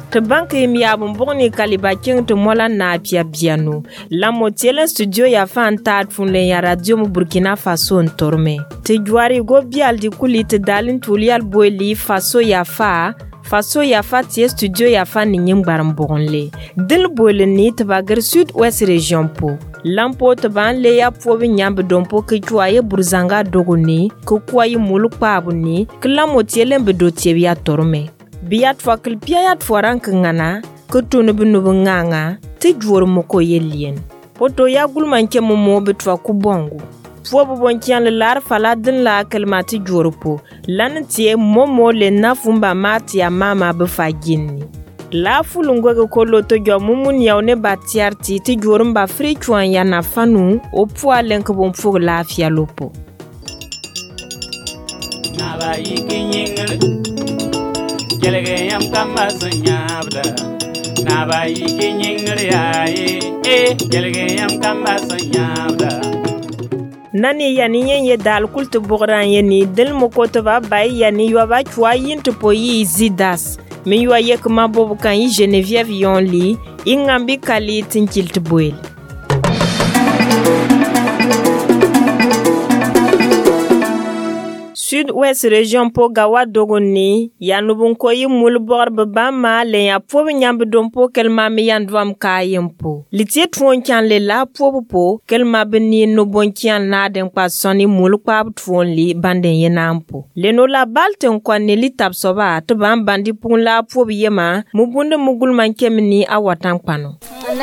te banke mi abun boni kaliba king te mola na pia biano la motielen studio ya fan tat fun le ya radio mu Burkina Faso ntorme te juari go bial di kuli te dalin tulial boyli Faso ya fa tie studio ya fa ni ngbaram bonle dil boyle ni te bagar sud ouest region po lampo te ban le ya fobi nyambe dompo ke tuaye burzanga dogoni ko kwayi mulukpa abuni kla motielen be dotie ya torme biat fakil piayat foran kangana ko tunu binu nganga te juor moko yelien poto ya gulman ke momo betwa ku bongo fobo bonkian le lar fala din la kelmati juorpo lan tie momo le nafumba mati ya mama be fagini la fulungo ko loto jo mumun yawne batiarti ti juorumba fri chuan ya na fanu o poa lenk bon fo la fia lopo na ba yikinyingel gelege yam kamba sonyabda na ba yikinyingel yae gelege yam kamba sonyabda nani yani ye dal kultu bogran yeni del mokoto ba bay yani yo ba chwa yintu po yi zidas me yo yek mabobu kan yi Geneviève Yonli ingambi kali tinkiltu boel Sud-Ouest région po gawa dogoni ya nubun ko yi mulbor ba ma le ya po nyambe dompo kelma mi yandwam kayempo litie twon kyan le la po kelma beni no bon kyan na den pa soni mulpa twon li banden yenampo le no la balte ko ne li tapsoba to ban bandi pun la po yema mubunde mugul man kemni awatan pano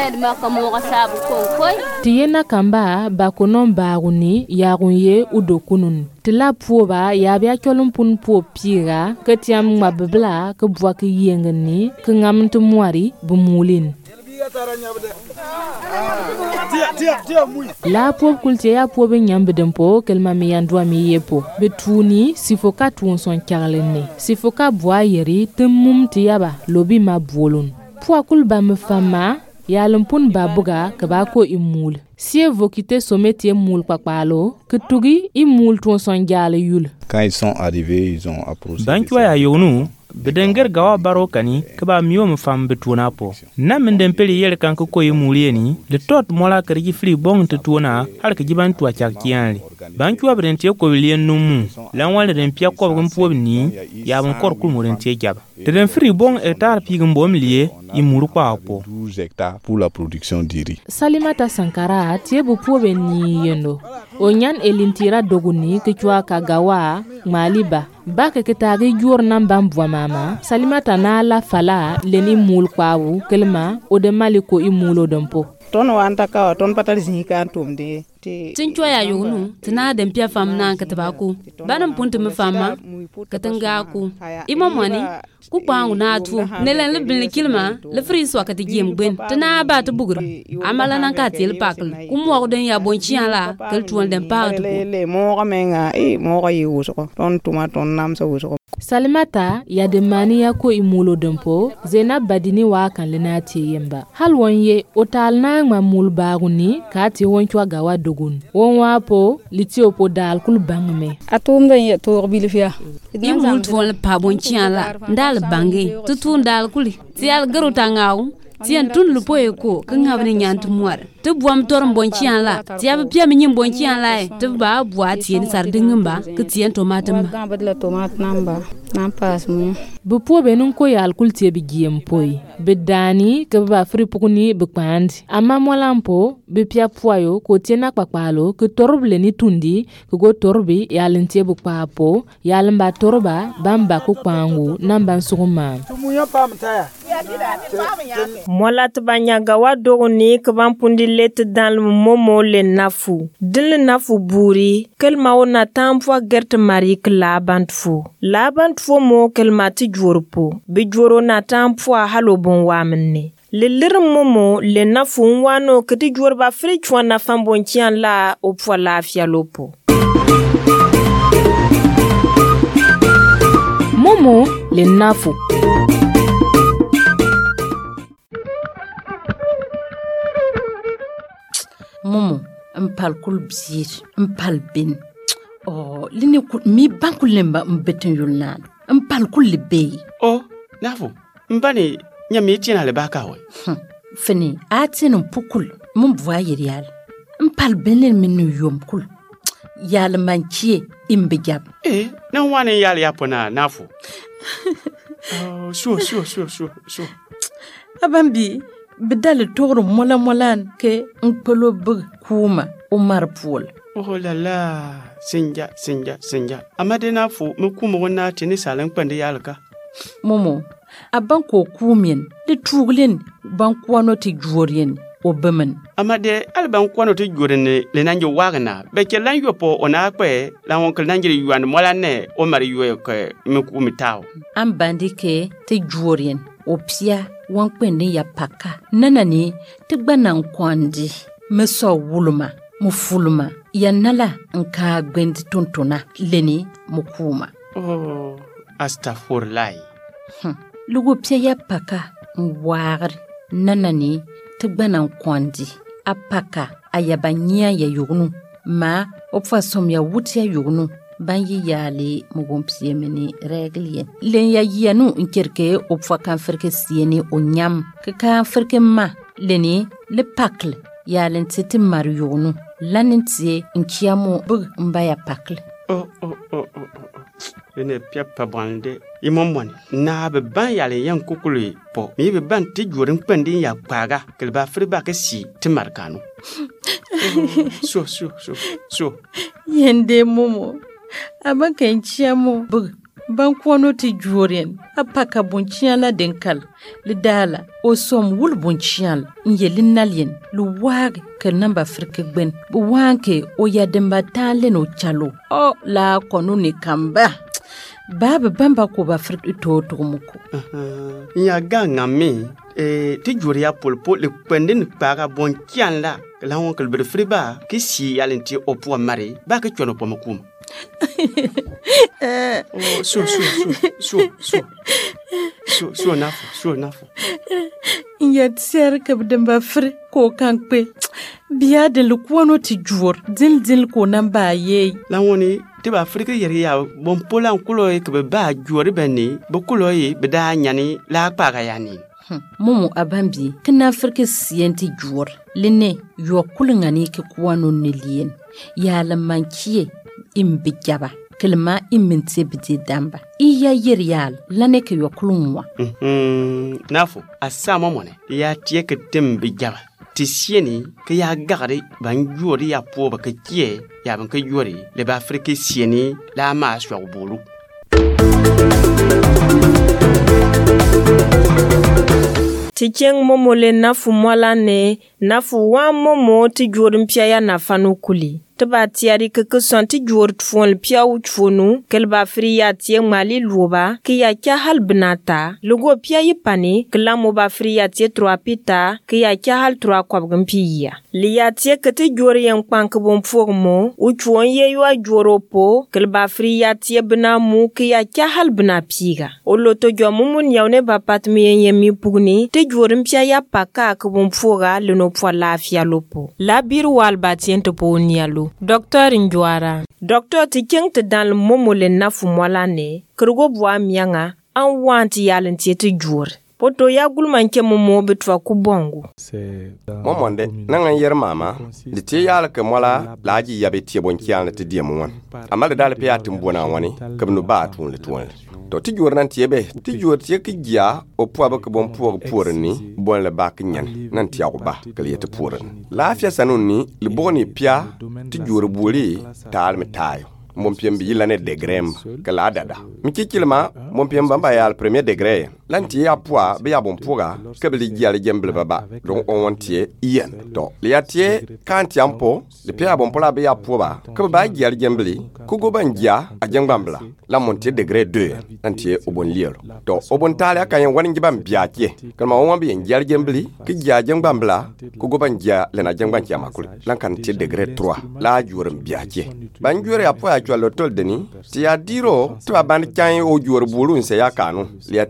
tiyena kamba ba konon baruni yarunye udokunun tila puoba ya bia kolum pun po pira ketiam mabbla ke bwa ke yengeni ke ngam to mwari bumulin la po kulte ya po be nyambe dempo kelma mi yandwa mi yepo betuni sifoka tuon son karlene sifoka bwa yeri temum tiyaba lobi mabolun po kulba me fama ya lumpun babuga kabako imul si evokite sommetie moule papalo que tugi imul ton sonjale yul quand ils sont arrivés ils ont approché bankwa ya yonu bedenger gawa baro kani kaba miyo mfam betuna po na menden peli yel kan ko yimulieni le tot mola karji fli bong tetuna har ka jiban tuwa chakianli bankwa brentie ko wilien numu lan wal den pia ko gumpo ni ya bon kor kul morentie jaba den fri bong etar pigum bom lié imuru kwa po 12 hectares pour la production d'iri Salimata Sankara tie bu pobe ni yendo onyan elintira doguni ke chwa kagawa maliba baka ketagi jur nan bambwa mama Salimata na la fala leni mul kwawu kelma o de maliko imulo dompo ton wanta ka ton patal zinkan tumde tinchwa ya yunu tina dem pia famna katabako banam puntu me fama katanga ku imamwani ku kwangu na tu nelen le bin kilma le fri so kati gem gben tina ba to bugur amala nan ka til pakl ku mo den ya bon chian la kel tuon dem pa to le mo ga menga mo ga yuso ton tuma ton nam so wuso Salimata ya de maniya ko imulo dompo Zainab Badini wa kan lenati yemba halwonye otal na mamul baguni kati wonchwa gawa dogun wonwa po litio po dal kul bangme atum den ye to bilfia imul tvol pa bon chian la ndal bangi tutun dal kuli tial garu tangaw tien tun lu poe ko ngabni nyant muar te buam torom bon chian la tia pia mi nyim bon chian la te ba bua tien sar dingamba ke tien tomatam badla tomat namba nam pas mu bu po be nun ko yal kultie bi giem poi be dani ke ba fri pukuni be kwandi amma molampo be pia poyo ko tiena kpakpalo ke torble ni tundi ko go torbi yalentie bu papo yalamba torba bamba ko kwangu namba suguma tumuya pamtaya mola tbanya gawa dogoni kban pundi let dans le momo le nafu dil nafu buri kelma ona tampwa gert marik labantfu mo kelma ti jorpo bi joro na tampwa halo bon wamne le lir momo le nafu wano kiti jorba fri chwana fambon kian la opwa la fialopo momo le nafu momo mpal kul biir mpal bin lini mi bankul lemba mbeten yulnado mpal kul be nafu mbane nya mi tina le baka we fini atin pukul mun buwa yirial mpal benel minu yom kul yal manchie imbijab na wani yal yapona nafu sure abambi bidal togro molan ke nkolo bug kuma umar pool oh la la sinja amade nafu mu kuma wona tini salan kwande yalka momo aban ko kumien de tuglen ban kwano ti jorien obemen amade alban kwano ti jorene le nanjo wagna be ke lan yopo ona kwe la won kal nanjiri yuan molane o mari yoy ko mu kumi taw am bandike ti jorien opia wan kwende ya paka nanani ti gbanan kwandi meso wuluma mu fuluma ya nala nka gbendi tontona leni mukuma astaghfirullah lugo pia ya paka ngwar nanani tigbanan kwandi apaka ayabanya ya yugnu ma opfa som ya wutia yugnu banyi yale mugompie meni reglien len ya yanu inkerke opfa kan ferke sieni onyam ka ferke ma leni le pakle ya len tete mar yugnu lanintie inkiamo bug mbaya pakle ne piapa bande imomwan na be ban yale yan kukuli po mi be ban ti jorin pandi ya paga kel ba friba ke si ti markanu so yende momo abanka nchiamo bug ban kono ti jorin apaka bunchiala denkal lidala osom wul bunchial nyelin nalien lu wag ke namba frike gben bu wanke o yademba tale no chalo o la kono ni kamba baba bamba ko ba frit to muko ya ganga mi ti jori ya polpo le pendin paga bon kianla la won kal ber friba ki si yalenti opo mari ba ke chono pomakum so nafu ya tser ka bdamba fri ko kankpe biya de lukwono ti jor dil ko namba ye la woni ti ba fri ke yeri ya bon polan kulo e ke ba jori beni bo kulo e be da nyani la paga yani mumu abambi kina frike sienti jor lene yo kulngani ke kwano nelien ya la mankie imbijaba kelma iminti bidi damba iya yerial lane ke yokulunwa nafu asama mone ya tie ke tembi jaba tisieni ke ya gari ban jori ya po ba ke kie ya ban ke jori le ba afrique sieni la ma swa bulu Ticheng momo le nafu mwala ne nafu wa momo ti jorim pia ya nafanu kuli tba tiari ke santi jor tfon pia u tfonu kelba fri ya tie mali luba ki ya kya hal binata lugo pia yipani kla mo ba fri ya tie 3 pita ki ya kya hal 3 kwabgam pia li ya tie kete jor yen kwank bom formo u tfon ye yo joropo kelba fri ya tie bina mu ki ya kya hal bina piga o loto jomumun yawne ba patmi yemi pugni te jorim pia ya paka ke bom foga le no po lafia lopo la biru wal batien to po nialo Docteur Njwara. Docteur ti keng te dan momo le nafu mwala ne, kergo bwa mianga, an wanti yalen ti jur. Poto ya gulman ke momo betwa kubongo. Momonde, nangan yer mama, di ti yal ke mwala laji yabe ti bonkian te diemu wan. Amal dal pe atim bona wani, kebnu ba tun le tuan. To ti jur nan tiebe, ti jur ti ke gia o po ba ke bon pour ni, bon le bak nyan, nan ti ba ke le te pour. La fia sanuni, le boni pia, ti jur buli, tal metayo. Mon piem bi la ne degrem ke la dada. Mi kikilma, mon piem bamba ya al premier degré. Lanti ya poa be ya bon poga, ke bi gi ale gemble baba. Donc on tie yen. To, le ya tie kan tiampo, le pia bon pola be ya poa, ke ba gi ale gemble, ku go bangia a jengbambla. La montie degré 2, lanti o bon lielo. To, o bon tale kan yan wani gibam biatie. Kalma on bi gi ale gemble, ke gi a jengbambla, ku go bangia le na jengbantia makul. Lan kan tie degré 3, la jurum biatie. Banjure ya poa lo tol deni ti ya diro to aband kan o jor bulun se ya kanu li ati o kan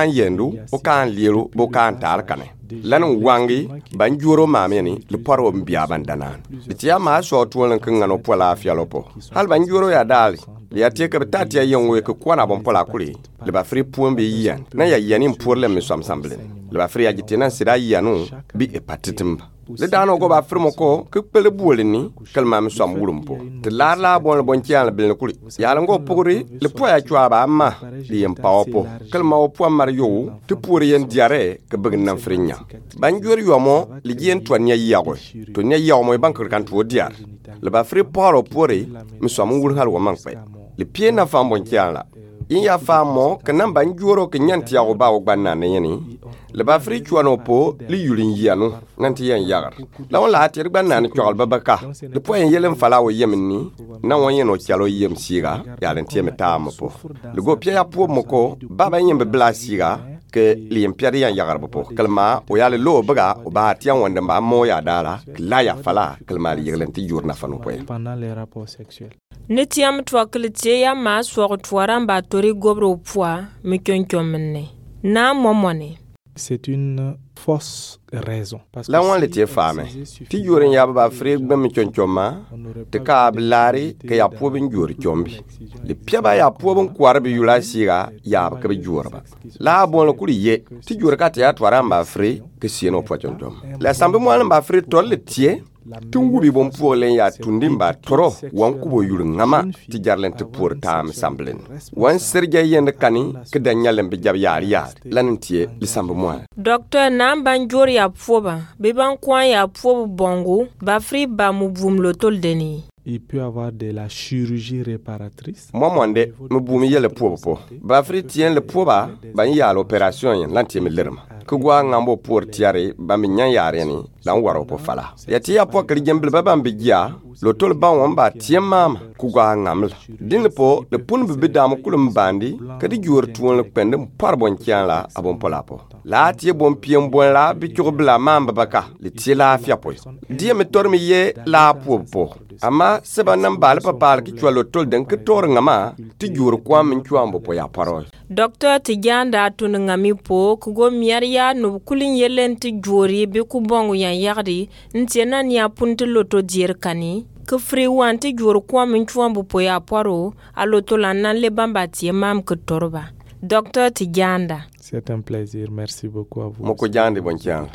kan yendu o kan liru bo kan tar kane lan wangi ban juro mameni le poro mbia bandanan bitia ma so tuwan kan ngano pola fialopo hal ban juro ya dali ya tie ka tatia yenwe ko kwana bon pola kuli le ba fri puombe yian na ya yani mpurle me som samble le ba fri agitina sira yanu bi epatitimba le dano go ba firmo ko ke pele bolini kalma me som wulumpo te la bon bon tian bil kuli ya ngo pogori le poya chwa ba ma li em pawopo kalma o po mario te pour yen diare ke begn nan frinya ban jor yomo li yen to nya yago to nya yawo ban kan to diar le ba fri poro pore me som wul hal wo man pe le pie na fam bon tian la in ya famo ke nan ban joro ke nyanti yago ba o gbanna ne yani le ba fri chuano po li yulin yanu nanti yan yagar la wala atir ban nan chol babaka le po en yelen fala wo yemni na won yeno chalo yem siga ya len tieme tam po le go pia po moko baba yembe bla siga ke li yem pia yan yagar po kalma o ya le lo baga o ba tian wonde ba mo ya dala la ya fala kalma li yelen ti jurna fanu po pendant les rapports sexuels. Netiam twaklitie ya ma swor twaramba tori gobro poa me kyonkyomme na momone. C'est une fausse raison. La wan le tie fame. Ti joren ya ba freg be mi chonchoma te ka blari ke ya po bin jor chombi. Le pia ba ya po bin kwar bi yula siga ya ba ke bi jor ba. La bon lo kuli ye ti jor ka te ya twaramba fre ke sieno po chonchom. La sambe mo ba fre tol le tie tungu bi bon po len ya tundimba toro wan kubo yul ngama ti jarlen te pour tam samblen wan serge yende kani ke danyalen bi jab yar yar lantie li sambe mo Docteur Namban Joria Foba beban kwa ya fobu bongo ba fri ba mu bum lo tol deni. Il peut avoir de la chirurgie réparatrice. Moi monde me bumi yele po ba fri tien le poba ba ya l'opération yen lantie me lerma ko gwa ngambo pour tiare ba mi nyan yare ni lan waro po fala ya ti ya po kri jembel ba bam bigia lo tol ba won ba tiem mama ku gwa ngaml din po le pun bi dam kulum bandi kadi jor tuon le pendem par bon tian la abon pola po la ti bon piem bon la bi ko bla mamba baka le ti la fia po die me tormi ye la po ama seba nan bal papal ki chwa lo tol den ke tor ngama ti jor kwa min chwambo po ya paro Docteur Tiganda tun ngami po kugo miaria no kulin yelen ti jori be ku bongo yan yagdi ntena ni apunti loto dier kani ke fri wanti jor kwa min chwambo po ya paro aloto lanan le bamba tie mam ke torba Docteur Tiganda. C'est un plaisir, merci beaucoup à vous. Moko jande bon tian.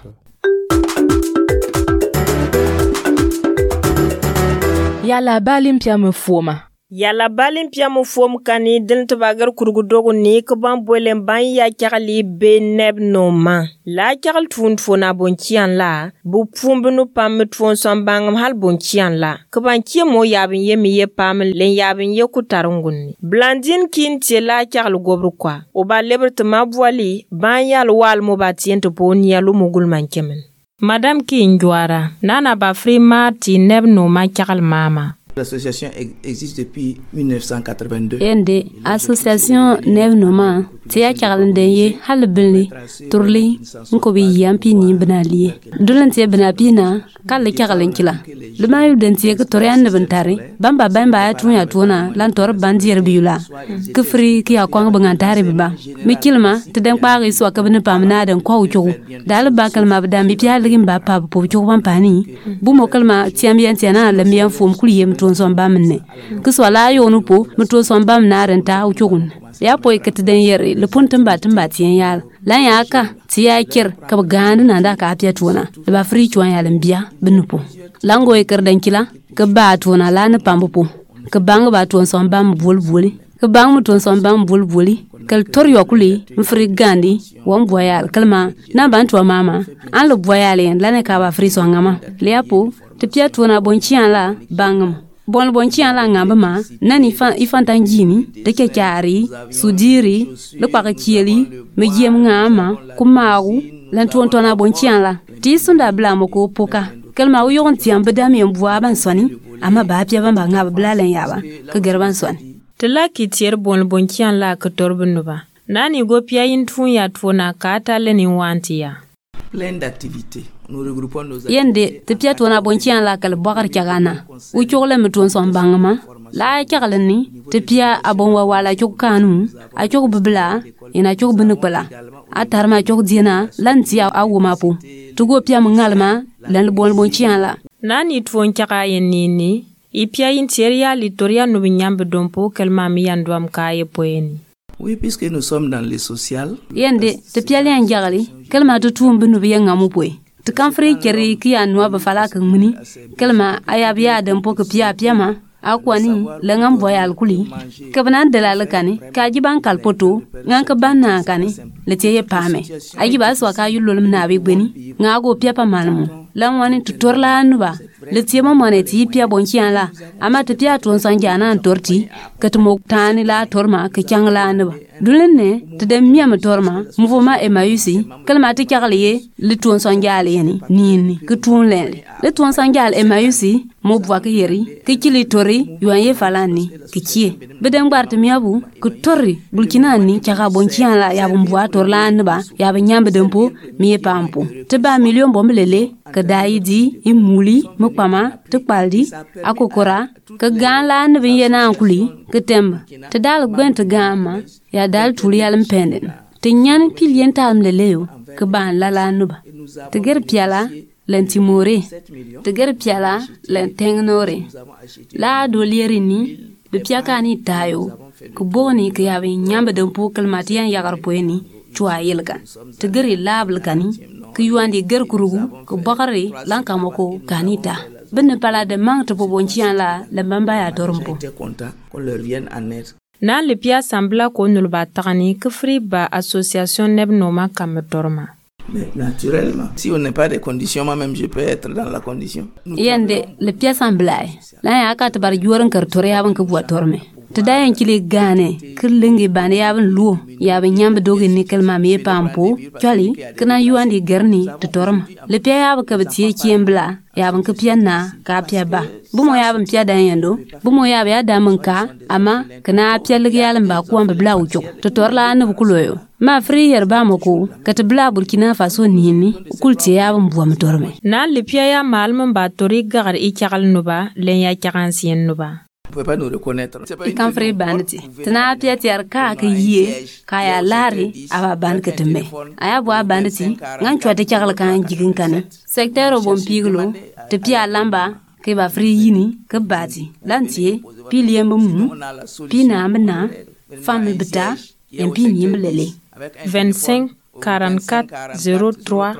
Yala balim pia me foma. Yala balim pia mo fom kani din tabagar kurgudogo ni ko ban bolen ban ya kyali be neb no ma la kyal tun fona bonchian la bu pumbunu pam tun son bangam hal bonchian la ko ban kie mo yabin yemi ye pam len yabin ye kutarungun blandin kin tie la kyal gobru kwa o ba lebert ma boali ban yal wal mo batien to poni yalu mugul man kemen Madame Kinjwara nana ba free marti neb no ma kyal mama. L'association existe depuis 1982. Yende association Nev Noma tia kyalende ye halbili turli nkobi yampi ni benali dulantie benapina kale kyalen kila le mayu dentie ke torian bentari bamba bamba atunya tuna lan tor bandier biula ke fri ki akwang bangantari biba mikilma teden pari so ka bene pamna den ko uchu dal bakal mabda mi pia ligin ba pa po uchu pampani bu mo kalma tiambian tiana le mian fum kuliyem ton son bamne ke so la yonu po mto son bamna renta uchu ya poy ketden yeri le puntum batum batien yal lan ya ka ti ya kir ka gandu na da ka apia tuna le ba fri chuan ya lembia benupo lango e kerdan kila ka ba tuna la na pambupo ka bang ba tun son bam bulbuli ka bang mutun son bam bulbuli kal tor yokuli mfri gandi won boyal kalma na ban to mama an lo boyal en la ka ba fri so ngama le apo te pia tuna bonchian la bangam bon bonchian la ngamba ma nani fa ifantan jini de ke kyari sudiri le pa kieli me jem ngama kumaru lan tontona bonchian la ti sunda bla moko poka kelma u yon tiam bedami mbuwa ban soni ama ba pia ban ngaba bla len yaba ke gerban soni tela ki tier bon bonchian la ke torbunu ba nani go pia yin tun ya tona ka ta leni wantiya plein d'activités. Nous regroupons nos yende te pia tona bonchian la kal bakar kyagana u chogle mutun son bangama la kyagalen ni te pia abon wa wala chokanu a chok bibla ina chok binukala a tarma chok dina lan tia a wuma po tugo pia ngalma lan bon bon chiala nani twon chaka yenini ipia interia litoria no binyambe dompo kelma mi yandwam kaye poeni. Oui, puisque nous sommes dans le social. Yende te pia le anjagali kelma to tumbu no biya ngamu poe te kan fri keri ki anwa ba fala kan muni kelma ayabia dompo ke pia ma akwani langam voyal kuli kabanan dalal kani kajiban kalpoto nganka banna kani letiye pame ajiba so ka yulul na be gbeni ngago pia pa malmu langwani tutorla anuba letiye mo moneti pia bonkian la ama te pia ton sanjana torti katmo tani la torma ke kyangla anuba dulenne te dem miam torma mvoma e mayusi kalma te kyarliye le ton sanjale yani nini ke tun le ton sanjale e mayusi mo bwa ke yeri ke kili tori yuanye falani ke kie bedem gbarte miabu ke tori bulkinani kyaka bonkian la ya bumwa torla anuba ya benyambe dempo mi pampo te ba million bomlele ke daidi imuli mukpama te kpaldi akokora ke ganla ne binyena ankuli ke temba te dal gwen te gama ya dal tuli alam penden te nyan pilien tam leleo ke ban lala nuba te ger piala lentimore te ger piala lentengnore la dolieri ni be piaka ni tayo ke boni ke yabe nyambe de pokal matian yagar poeni chwa yelga te geri labl kani ke yuandi ger kurugu ke bakari lanka moko kanita benne pala de mang to bonchian la mbamba ya tormpo na le pia sambla ko nulba tagani ke fri ba association neb noma kam torma. Mais naturellement, si on n'est pas des conditions, moi-même je peux être dans la condition. Yende le pia sambla la ya ka tabar juoran kar tore yaban ke bua torme te dayan kili gane kirlingi bane yaban luo yaban nyambe dogi nikel ma me pampo chali kana yuandi gerni te torma le pia yaban ka betie kiembla yaban ke pia na ka pia ba bumo yaban pia dayendo bumo yaban ya damanka ama kana pia ligi yalan ba ko ambe bla ujo te torla na bukuloyo ma fri yer ba moko ka te bla Burkina Faso nini kulti yaban buam torme na le pia ya malman ba tori gagar i chakal nuba len ya chakansien nuba. Vous ne pouvez pas nous reconnaître. I kan fri banti tana pia tiar ka yie kaya lari aba ban ka teme aya bo banti ngan chwate chakal kan jigin kan secteur bon piglo te pia lamba ke ba fri yini ke bati lantie piliem mu pina amna femme beta en pini mlele 25 44 03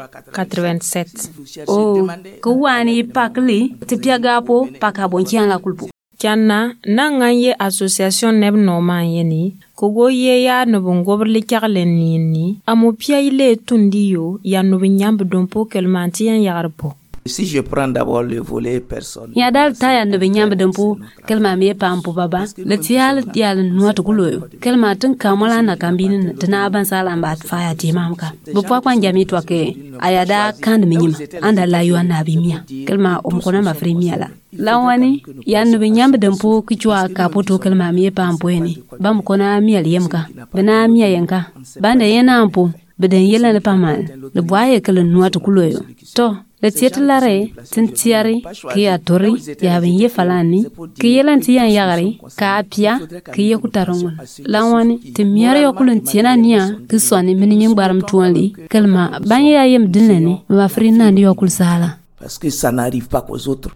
87. Oh, kouani pakli te pia gapo paka bonkian la kulpo. Kiana na nganye association neb noma yeni kogo ye ya no bongobrle kyarlen ni amu pia ile tundiyo ya no binyambe dompo kelmanti yan yarpo. Si je prends d'abord le volet personne. Ya dal taya no binyambe dompo kelma me pampo baba le tial dial nuatu kuloyo kelma tun kamala na kambinin tana ban sala mbat faya ti mamka bu pa kwa njami to ke ayada kan minyima anda la yo na bimia kelma omkona ma fremia la lawani ya no binyambe dompo kichwa kapoto kelma me pampo ni bam kona miya yemka bana miya yanka banda yana ampo beden yela le pamal le boye kele nuatu kuloyo to le tietlare tintiari ki atori ya ben ye falani ki yelanti yan yagari ka apia ki ye kutarongon lawani te miare yokulun tiena nia ki soni mini ngbaram tuanli kelma banye ya yem dinene ma frina ndi yokul sala parce que ça n'arrive pas qu'aux autres.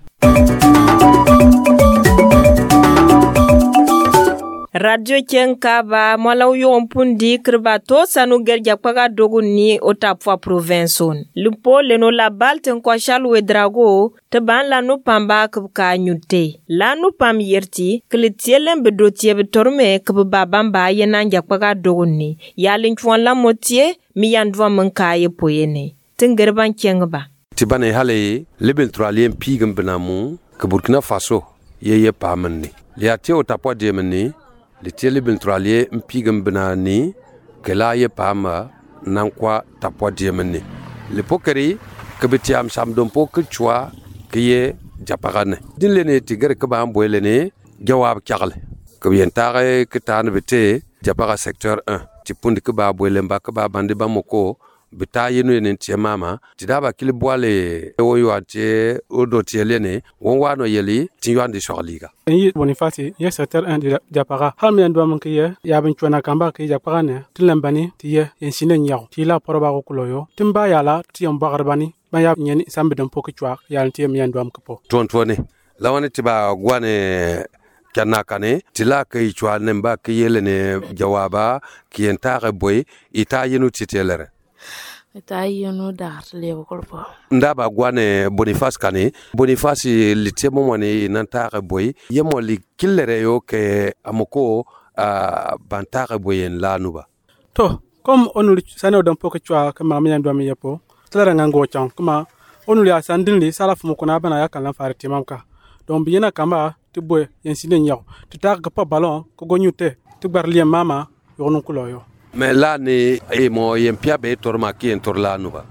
Radio Kenkaba mwala uyompundi kriba to sanu gerja kwaga dogu ni otapwa provinson. Lupo leno la balte nkwa shalwe drago teban la nu pamba kubka nyute. La nu pam yerti klitielen bedotie betorme kubabamba yenanja kwaga dogu ni. Yalin chwan la motie miyandwa mnkaye poyene. Tengerban Kenkaba. Tibane hale leben tralien pigem benamu ke Burkina Faso yeye pamani. Liatie otapwa diemani le tiele bentralie mpigam benani kela ye pama nankwa tapwa diemene le pokeri ke betiam samdompo ke chwa ke ye japagane din lene tiger ke ba amboelene jawab kyakle ke yentare ke tan bete japaga secteur 1 tipundi ke ba boelemba ke ba bande ba moko bita yenu ne tie mama ti da ba kili boale o yo ate o do tie lene won wa no yeli ti yo ande shorliga yi Boniface ye secteur 1 de Japara hal mi ando man kiye ya ban chona kamba ki Japara ne tilambani ti ye en sinen yaw ti la poroba ko kuloyo timba yala ti on bagarbani ba ya nyeni sambe dam poko chwa yal ti mi ando am ko ton lawani ti ba gwane kana kane tila kai chwa nemba kiyelene jawaba kiyentare boy ita yenu titelere ita yenu dar lewo kolpo ndaba gwane Boniface kane Boniface litemo mone nantare boy yemo li killere yo ke amoko bantare boy en lanuba to comme onul sano dam poko chwa kama mi ando mi yepo tlara ngango chang kuma onul ya sandinli sala fumo kuna bana ya kan fare timamka don biyena kamba ti boy yensine nyaw ti tar ka pa ballon ko gonyute ti bar liam mama yonon kuloyo mais là ni e mo yempia be torma ki en torlanu ba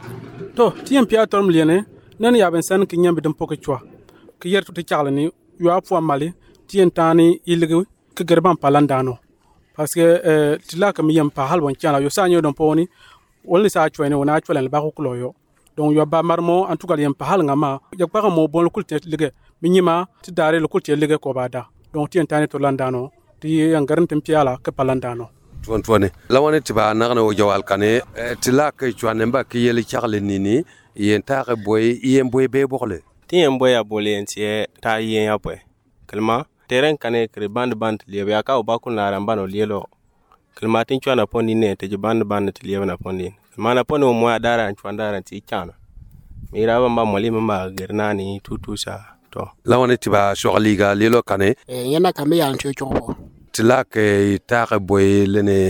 to ti yempia torm liene nan ya ben san ki nyambe dum poko chwa ki yertu ti chaglani yo apu mali ti entani ilgu ki gerban palandano parce que ti la kam yempa hal won chala yo sanyo dum poni wonni sa chwene wona chwelen ba ko kuloyo donc yo ba marmo en tout cas yempa hal ngama yak pa mo bon kulte lige minyima ti dare lo kulte lige ko bada donc ti entani to landano ti yangaran tempiala ke palandano tuane lawane ti ba nagna o jawal kane ti la ke chwane mba ki yeli chagle nini yentare boy yem boy be bokle ti yem boy abole entie ta yen ya boy kelma terrain kane kre band liebe aka o bakun la rambano lielo kelma tin chwana poni ne te band ti liebe na poni mana poni o mo dara chwandara ti chana mira ba mali mama gernani tutusa to lawane ti ba shorliga lielo kane yana kame ya ntio chopo tila ke itare boy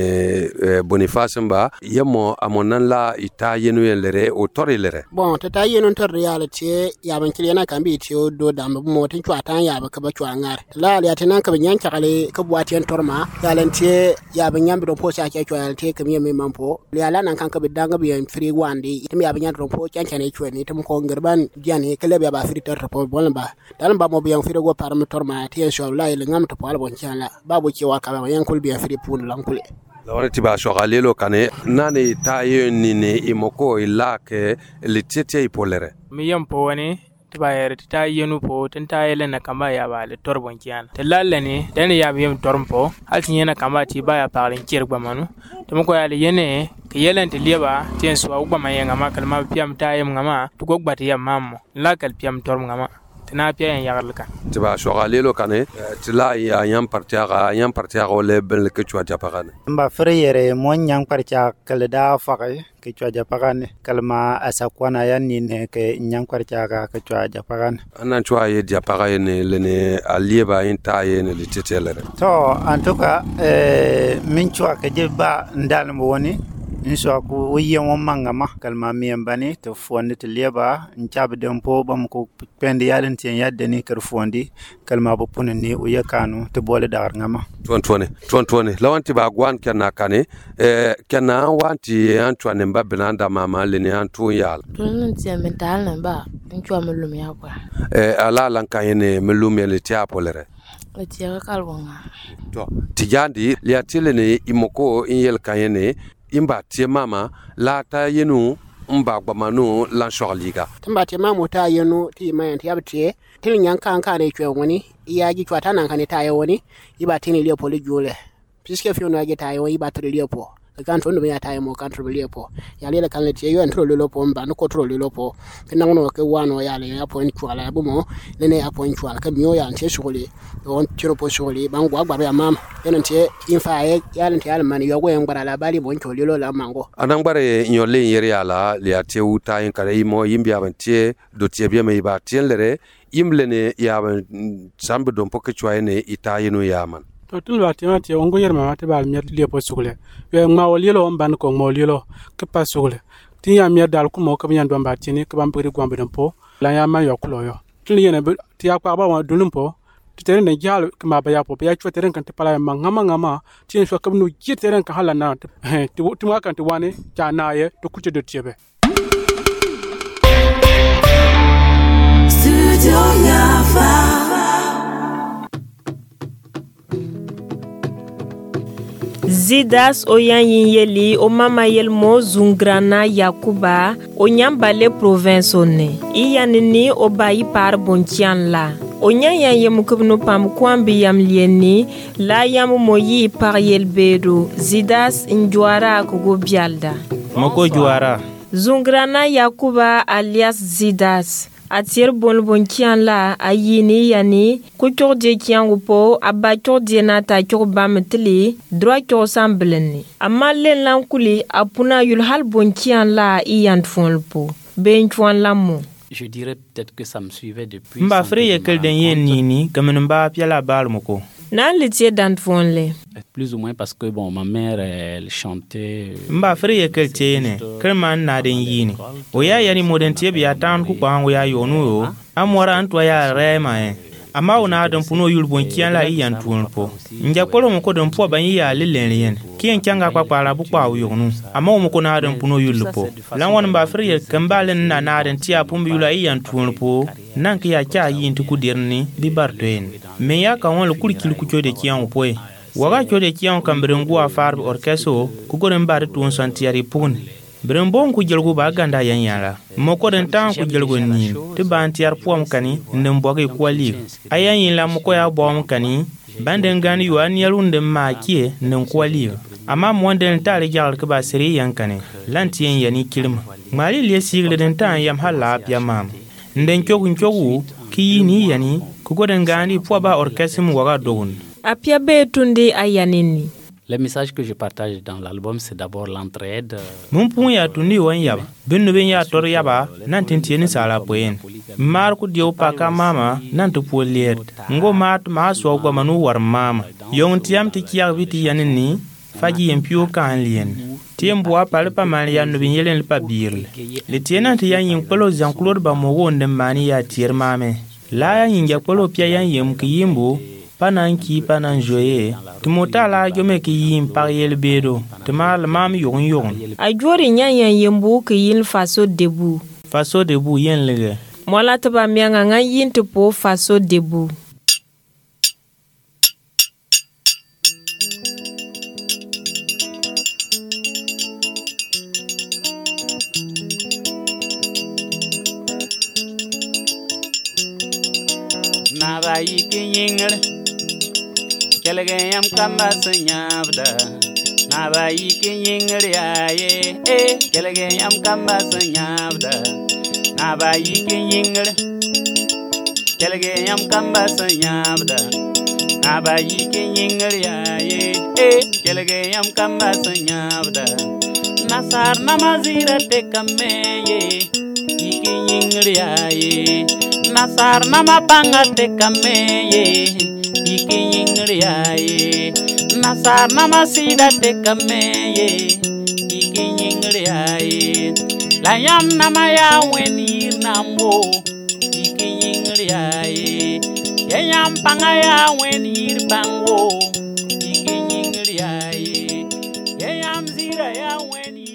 lene Boniface mba yemo amonan la ita yenu lere o tori lere bon tata yenu tor reality ya ban kile na kambi ti o do dam mo tin chwa tan ya ba ka ba chwa ngar la ya tan ka ban kale ka buati en torma ya lente ya ban yambi do posa ke chwa te kam yemi mampo ya la nan kan ka bidanga bi en free wandi itim ya ban do po kan kan e chwa ni tum ko ngarban diani kale be ba free tor po bolba dal ba mo bi en free go param torma ti en so la ile ngam to pal bon chala babu ki wa ka yan kul bi en free pool lankule lawre ti ba shogalelo kane nani ta yeni ne imoko ilake litete ipolere mi yampo wani ti ba yere ta yenu po tin ta yele na kamba ya ba le torbon kian te lalle ne den ya bi yem tormpo hal tin yana kamba ti ba ya parin kirgba manu to mo ko ya le yene ke yelen te lieba tin so ugba mayenga ma kalma piam ta yem ngama to gogba ti yam mammo la kal piam torm ngama na pia en yagalka tiba shogalelo kane tila ya yam partia ole ben le ke chwa japagane mba freyere mon yang partia kale da fakai ke chwa japagane kalma asakwana yani ne ke nyang partia ga ke chwa japagane anan chwa ye japagane lene alieba inta ye ne litetelere to en tout cas min chwa ke jeba ndal mo woni inso ku wiyen won mangama kalma miyambani to fonde to leba nchabe dempo bam ko pende yalen tien yadde ni kar fondi kalma bo punni o yakanu to bole dar ngama tontone lawanti ba gwan kana kane kana wanti Antoine mbabina nda mama leni antu yal ton tien mental namba nchwa melum yakwa ala lanka yene melum yele tia polere tia kalwonga to tijandi liatile ne imoko inyel kayene imba tie mama la ta yenu mba gbamanu lan shogliga tamba tie mama ta yenu ti mayan ti abtie tin yankan kan ne chwe woni iya gi chwata nan kan ta yewoni iba tin le poli jule puisque fi on agi ta yewoni iba tre le po kan to ndo ya ta yemo kan tro le po ya le kan le tie yo entro le po mba no ko tro le po tin ngono ke wano ya le ya point chwala bu mo le ne ya point chwala ka miyo ya ntie shugule on tiro po shugule bangu agba ya mama enantie infa ya le tie almani yo go ngbara la bali bon chole lo la mango anangbare nyole yeri ala le atie uta en kare imo yimbi avantie do tie bien me ba tienlere imlene ya sambe don poke chwaene ita yenu yaman to tun ba timati ongo yerma mate ba mier le po sugule we ma wolilo mban ko molilo ke pa sugule tin ya mier dal ko mo ko nyan do ba tini ko bam pere gombe don po la ya ma yo kulo yo tin yene ti akwa ba wa dulum po ti tere ne jalo ke ma ba ya po ya chwa tere kan te pala ma ngama tin so kam no ji tere kan hala na ti ma kan ti wane cha na ye to kuche de tiebe Studio Yava Zidas o yan yin yeli o mama yel mo Zungrana Yakuba o nyambale province one. Iyanini o bayi par bontian la. O nyan yan yem kubno pam kwambi yam lieni la yam moyi par yel bedo. Zidas njwara kugo bialda. Moko juara. Zungrana Yakuba alias Zidas. Atir bon kian la ayini yani kutur de kian upo abatur de nata kurba metli droit ko sambleni amalle lankuli apuna yul hal bon kian la iyan fonpo ben tuan lamo. Je dirais peut-être que ça me suivait depuis. Mba frère yekel den yen nini comme mba piala bal moko. Nan litier dan fonle. Plus ou moins parce que bon ma mère elle chantait. Mba frère yekel tiene kerman na den yini. Oya yani moden tie biya tan ku kwa oya yonu yo amora antwa ya rema ama ona dan puno yul bon kian la iyan tuonpo. Nja kolo moko dan po ban ya lelen kien kyanga kwa para bu kwa yonu ama moko na dan puno yul po. Lan won mba frère kambalen na dan tia pumbi yula iyan tuonpo nan kiya kya yin tu kudirni bi bartoen. Me ya ka won kul kil ku chode kian poe. Waga chode kian kambrengu afar orkeso ku goren bar tuon santiari pun. Brembon ku jelgu ba ganda yan yara moko den tan ku jelgu ni ti ban tiar pom kani ndem boge kwali ayan yin la moko ya bom kani banden gani yo an yarunde ma kie ndem kwali ama monden tare jagal ke ba seri yan kani lantien yani kilma mali le sigle den tan yam hala pya mam nden chogu ki ni yani ku goden gani po ba orkesim waga dogun apia be tunde ayanini. Le message que je partage dans l'album, c'est d'abord l'entraide. Mon point ya tundi wan yaba. Ben no ben ya tor yaba, nan tintieni sala poen. Mar ku dio paka mama, nan to poliet. Ngo mat ma so gwa manu war mama. Yong tiam ti kiya viti yanini, faji empio kan lien. Tiem boa pale pa mal ya no ben yelen pa birle. Le tiena ti yan yin polo Jean-Claude ba mo wonde mani ya tier mame. La ya yin ya polo pia yan yem ki yimbo. Panan ki panan joye timota la jome ki yim par yel bedo temal mam yon a jori nyanyan yembu ki yin faso debu yen lege mola taba mianga nga yin to po faso debu na ba yikinyingre kelege yam kamba sanyabda na ba yikinyingre aye kelege yam kamba sanyabda na ba yikinyingre kelege yam kamba sanyabda na ba yikinyingre aye kelege yam kamba sanyabda nasar namazira tekameye yikinyingre aye nasar nama pangate kameye ikinyingriaye nasar nama sidate kameye ikinyingriaye layam nama ya wenir nambo ikinyingriaye yam panga ya wenir bango ikinyingriaye yam zira ya wenir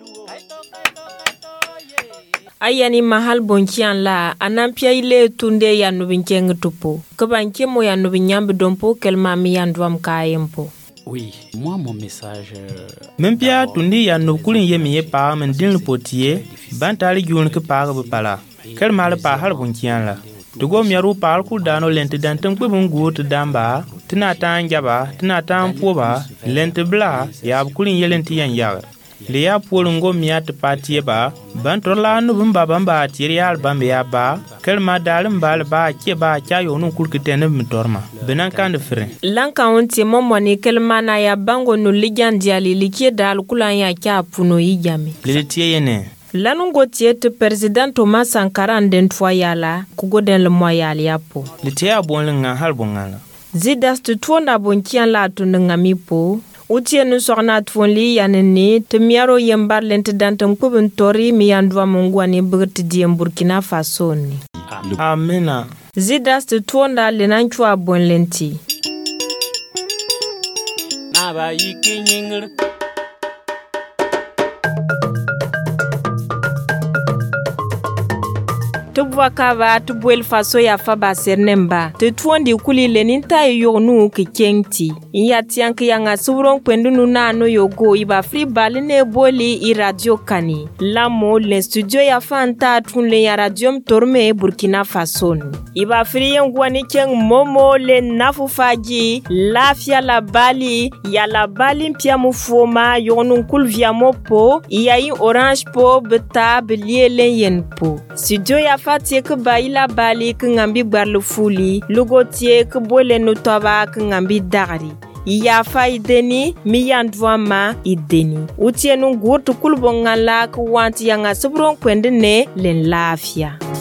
ayani mahal bonkian la anampia ile tunde ya nubinkeng tupo kabanke mo ya nubinyambe dompo kelma mi yandwam kayempo. Oui, moi mon message Mempia tundi ya nukulin yemi pa men din potier bantali jun ke pa ba pala kelma la pa hal bonkian la tugo miaru pa ku dano lente dantam ko bungu to damba tina tanjaba tina tampoba lente bla ya kulin yelenti yan yaga le ya polongo miat patie ba bantrola no bamba bamba tirial bamba ya ba kelma dalim bal ba ke ba cha yo no kulkitene mitorma benan kan de fre lanka onti momoni kelma na ya bango no ligandi ali likie dal kulan ya kya puno yijami le tie yene lanungo tiet president Thomas Sankara den foyala kugoden le moyal yapo le tie abonlenga halbongala zidas tu tuona bonkian la tunanga mipo Utie nu sorna tfonli yanene te miaro yembar lente dantam kubun tori mi yandwa mungwani bugti diem Burkina Faso ni. Amena. Zidas te tuonda lenanchwa bon lenti. Na ba yikinyingr. tu bwakaba tu bwel faso ya fa ba sernemba te tuondi kuli lenin ta yonu ke kenti ya tiank yanga subron kwendunu na no yogo iba free baline boli i radio kani lamo le studio ya fanta tunle ya radio Torme Burkina Faso iba free ngwani keng momo le nafu faji lafia la bali ya la bali mpia mufoma yonu kulvia mopo iya i orange po beta beliele yen po studio ya fatie ke baila bali ke ngambi gbarlu fuli lugo tie ke bole no toba ke ngambi dagari ya fa ideni mi yandwama ideni utienu gurtu kulbongala ke wanti yanga subron kwende ne len lafia